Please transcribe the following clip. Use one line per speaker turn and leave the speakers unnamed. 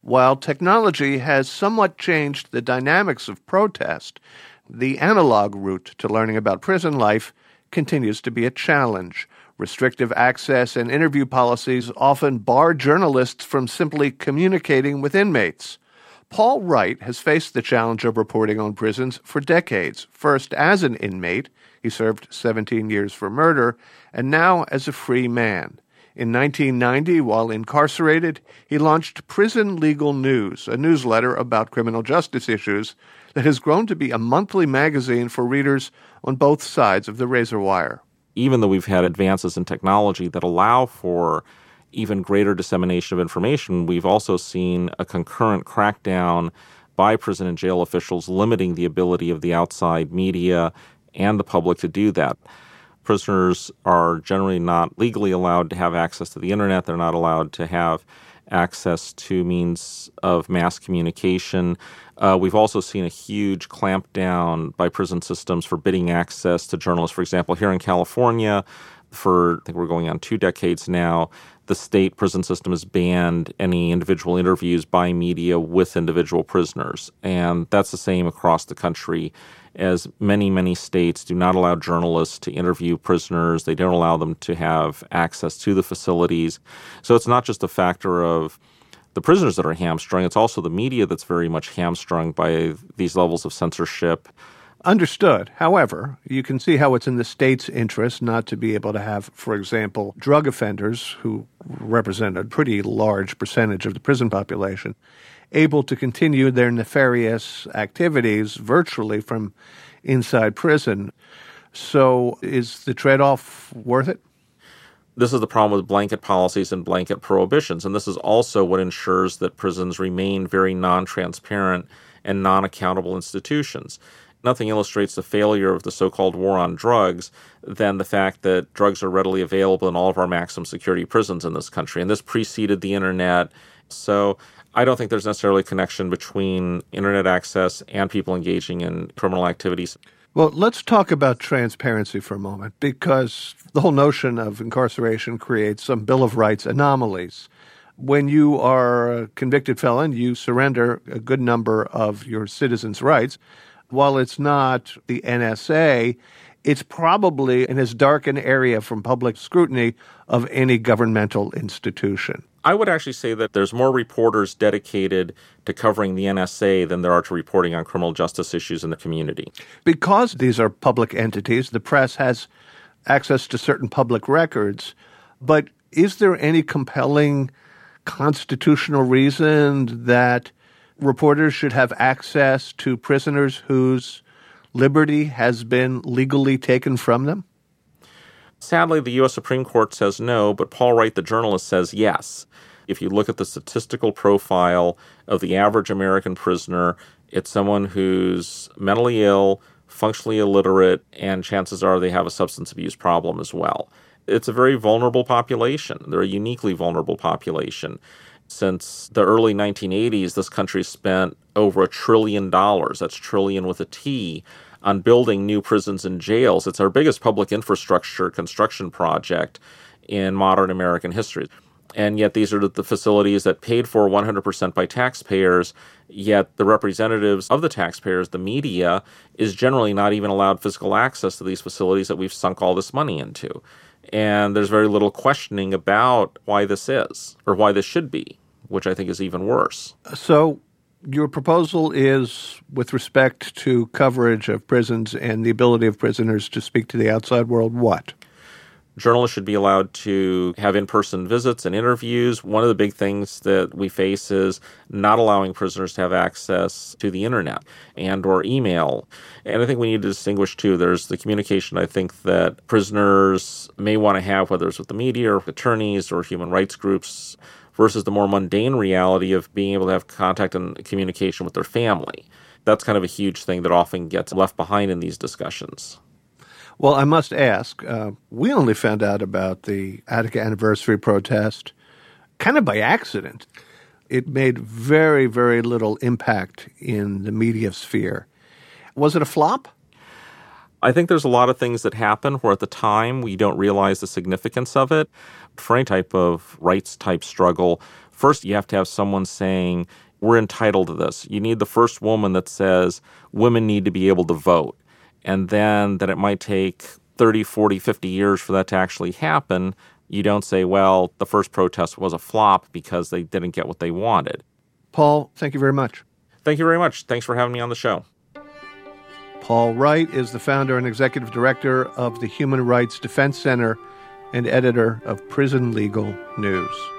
While technology has somewhat changed the dynamics of protest, the analog route to learning about prison life continues to be a challenge. Restrictive access and interview policies often bar journalists from simply communicating with inmates. Paul Wright has faced the challenge of reporting on prisons for decades, first as an inmate — he served 17 years for murder — and now as a free man. In 1990, while incarcerated, he launched Prison Legal News, a newsletter about criminal justice issues that has grown to be a monthly magazine for readers on both sides of the razor wire.
Even though we've had advances in technology that allow for even greater dissemination of information, we've also seen a concurrent crackdown by prison and jail officials limiting the ability of the outside media and the public to do that. Prisoners are generally not legally allowed to have access to the internet. They're not allowed to have access to means of mass communication. We've also seen a huge clampdown by prison systems forbidding access to journalists. For example, here in California, for I think we're going on 2 decades now, the state prison system has banned any individual interviews by media with individual prisoners. And that's the same across the country, as many, many states do not allow journalists to interview prisoners. They don't allow them to have access to the facilities. So it's not just a factor of the prisoners that are hamstrung, it's also the media that's very much hamstrung by these levels of censorship.
Understood. However, you can see how it's in the state's interest not to be able to have, for example, drug offenders, who represent a pretty large percentage of the prison population, able to continue their nefarious activities virtually from inside prison. So is the trade-off worth it?
This is the problem with blanket policies and blanket prohibitions, and this is also what ensures that prisons remain very non-transparent and non-accountable institutions. Nothing illustrates the failure of the so-called war on drugs than the fact that drugs are readily available in all of our maximum security prisons in this country. And this preceded the internet. So I don't think there's necessarily a connection between internet access and people engaging in criminal activities.
Well, let's talk about transparency for a moment, because the whole notion of incarceration creates some Bill of Rights anomalies. When you are a convicted felon, you surrender a good number of your citizens' rights. While it's not the NSA, it's probably in as dark an area from public scrutiny of any governmental institution.
I would actually say that there's more reporters dedicated to covering the NSA than there are to reporting on criminal justice issues in the community.
Because these are public entities, the press has access to certain public records. But is there any compelling constitutional reason that reporters should have access to prisoners whose liberty has been legally taken from them?
Sadly, the U.S. Supreme Court says no, but Paul Wright, the journalist, says yes. If you look at the statistical profile of the average American prisoner, it's someone who's mentally ill, functionally illiterate, and chances are they have a substance abuse problem as well. It's a very vulnerable population. They're a uniquely vulnerable population. Since the early 1980s, this country spent over $1 trillion, that's trillion with a T, on building new prisons and jails. It's our biggest public infrastructure construction project in modern American history. And yet these are the facilities that paid for 100% by taxpayers, yet the representatives of the taxpayers, the media, is generally not even allowed physical access to these facilities that we've sunk all this money into. And there's very little questioning about why this is, or why this should be, which I think is even worse.
So your proposal is, with respect to coverage of prisons and the ability of prisoners to speak to the outside world, what?
Journalists should be allowed to have in-person visits and interviews. One of the big things that we face is not allowing prisoners to have access to the internet and or email. And I think we need to distinguish, too. There's the communication, I think, that prisoners may want to have, whether it's with the media or with attorneys or human rights groups, versus the more mundane reality of being able to have contact and communication with their family. That's kind of a huge thing that often gets left behind in these discussions.
Well, I must ask, we only found out about the Attica anniversary protest kind of by accident. It made very, very little impact in the media sphere. Was it a flop?
I think there's a lot of things that happen where at the time we don't realize the significance of it. For any type of rights-type struggle, first you have to have someone saying, we're entitled to this. You need the first woman that says women need to be able to vote. And then that it might take 30, 40, 50 years for that to actually happen. You don't say, well, the first protest was a flop because they didn't get what they wanted.
Paul, thank you very much.
Thank you very much. Thanks for having me on the show.
Paul Wright is the founder and executive director of the Human Rights Defense Center and editor of Prison Legal News.